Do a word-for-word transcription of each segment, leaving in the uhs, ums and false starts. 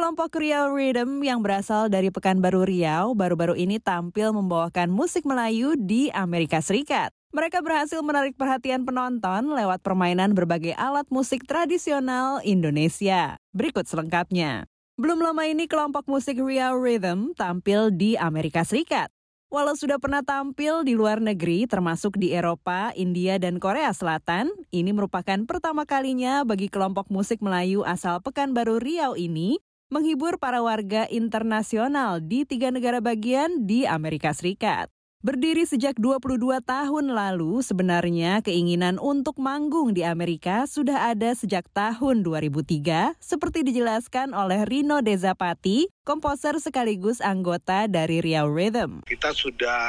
Kelompok Riau Rhythm yang berasal dari Pekanbaru Riau baru-baru ini tampil membawakan musik Melayu di Amerika Serikat. Mereka berhasil menarik perhatian penonton lewat permainan berbagai alat musik tradisional Indonesia. Berikut selengkapnya. Belum lama ini kelompok musik Riau Rhythm tampil di Amerika Serikat. Walau sudah pernah tampil di luar negeri, termasuk di Eropa, India, dan Korea Selatan, ini merupakan pertama kalinya bagi kelompok musik Melayu asal Pekanbaru Riau ini menghibur para warga internasional di tiga negara bagian di Amerika Serikat. Berdiri sejak dua puluh dua tahun lalu, sebenarnya keinginan untuk manggung di Amerika sudah ada sejak tahun dua ribu tiga, seperti dijelaskan oleh Rino Dezapati, komposer sekaligus anggota dari Riau Rhythm. Kita sudah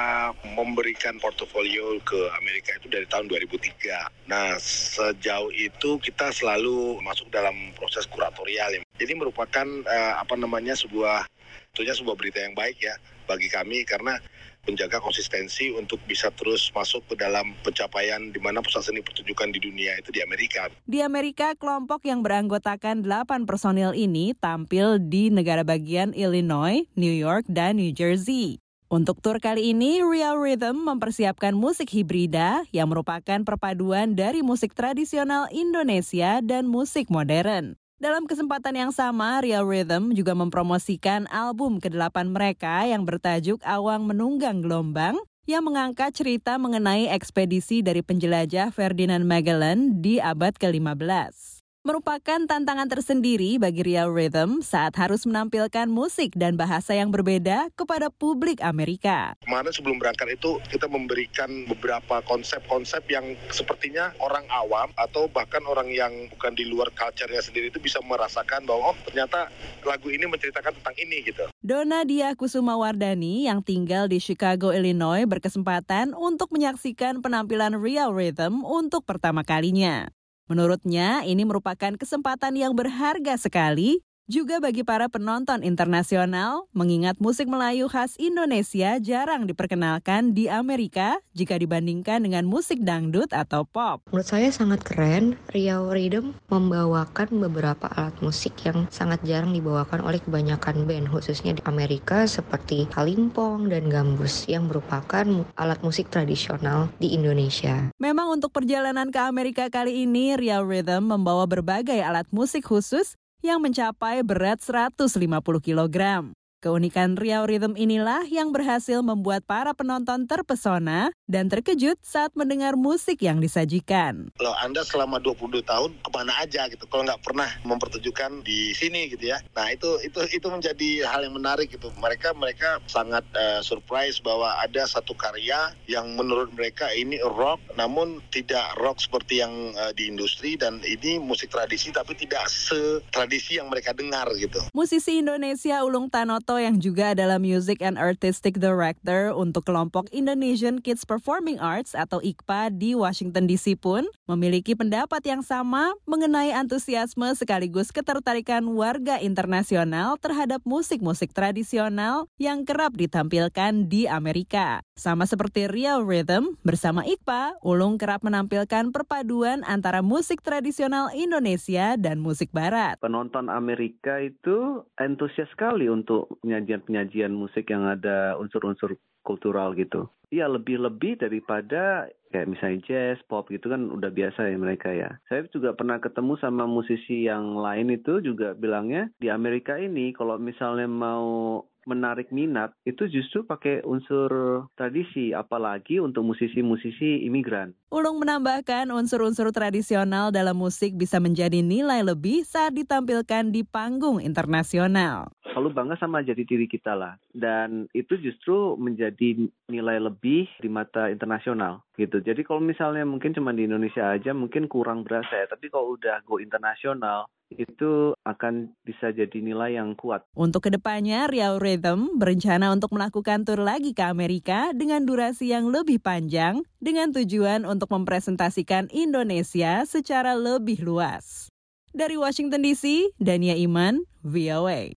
memberikan portofolio ke Amerika itu dari tahun dua ribu tiga. Nah, sejauh itu kita selalu masuk dalam proses kuratorial. Jadi merupakan uh, apa namanya sebuah tentunya sebuah berita yang baik ya bagi kami karena menjaga konsistensi untuk bisa terus masuk ke dalam pencapaian di mana pusat seni pertunjukan di dunia itu di Amerika. Di Amerika, kelompok yang beranggotakan delapan personil ini tampil di negara bagian Illinois, New York, dan New Jersey. Untuk tur kali ini, Riau Rhythm mempersiapkan musik hibrida yang merupakan perpaduan dari musik tradisional Indonesia dan musik modern. Dalam kesempatan yang sama, Riau Rhythm juga mempromosikan album kedelapan mereka yang bertajuk Awang Menunggang Gelombang yang mengangkat cerita mengenai ekspedisi dari penjelajah Ferdinand Magellan di abad ke lima belas. Merupakan tantangan tersendiri bagi Riau Rhythm saat harus menampilkan musik dan bahasa yang berbeda kepada publik Amerika. Kemarin sebelum berangkat itu kita memberikan beberapa konsep-konsep yang sepertinya orang awam atau bahkan orang yang bukan di luar culture-nya sendiri itu bisa merasakan bahwa oh ternyata lagu ini menceritakan tentang ini gitu. Dona Dia Kusumawardani yang tinggal di Chicago, Illinois berkesempatan untuk menyaksikan penampilan Riau Rhythm untuk pertama kalinya. Menurutnya, ini merupakan kesempatan yang berharga sekali juga bagi para penonton internasional, mengingat musik Melayu khas Indonesia jarang diperkenalkan di Amerika jika dibandingkan dengan musik dangdut atau pop. Menurut saya sangat keren, Riau Rhythm membawakan beberapa alat musik yang sangat jarang dibawakan oleh kebanyakan band, khususnya di Amerika seperti kalimpong dan gambus yang merupakan alat musik tradisional di Indonesia. Memang untuk perjalanan ke Amerika kali ini, Riau Rhythm membawa berbagai alat musik khusus yang mencapai berat seratus lima puluh kilogram. Keunikan Riau Rhythm inilah yang berhasil membuat para penonton terpesona dan terkejut saat mendengar musik yang disajikan. Kalau Anda selama dua puluh dua tahun kemana aja gitu, kalau nggak pernah mempertunjukkan di sini gitu ya. Nah itu itu itu menjadi hal yang menarik gitu. Mereka mereka sangat uh, surprise bahwa ada satu karya yang menurut mereka ini rock, namun tidak rock seperti yang uh, di industri dan ini musik tradisi tapi tidak setradisi yang mereka dengar gitu. Musisi Indonesia Ulung Tanoto yang juga adalah Music and Artistic Director untuk kelompok Indonesian Kids Performing Arts atau I K P A di Washington D C pun memiliki pendapat yang sama mengenai antusiasme sekaligus ketertarikan warga internasional terhadap musik-musik tradisional yang kerap ditampilkan di Amerika. Sama seperti Riau Rhythm, bersama I K P A, Ulung kerap menampilkan perpaduan antara musik tradisional Indonesia dan musik barat. Penonton Amerika itu antusias sekali untuk penyajian-penyajian musik yang ada unsur-unsur kultural gitu. Iya, lebih-lebih daripada kayak misalnya jazz, pop gitu kan udah biasa ya mereka ya. Saya juga pernah ketemu sama musisi yang lain itu juga bilangnya di Amerika ini kalau misalnya mau menarik minat itu justru pakai unsur tradisi, apalagi untuk musisi-musisi imigran. Ulung menambahkan unsur-unsur tradisional dalam musik bisa menjadi nilai lebih saat ditampilkan di panggung internasional. Selalu bangga sama jati diri kita lah, dan itu justru menjadi nilai lebih di mata internasional gitu. Jadi kalau misalnya mungkin cuma di Indonesia aja mungkin kurang berasa ya, tapi kalau udah go internasional itu akan bisa jadi nilai yang kuat. Untuk kedepannya, Riau Rhythm berencana untuk melakukan tur lagi ke Amerika dengan durasi yang lebih panjang dengan tujuan untuk mempresentasikan Indonesia secara lebih luas. Dari Washington D C, Dania Iman, V O A.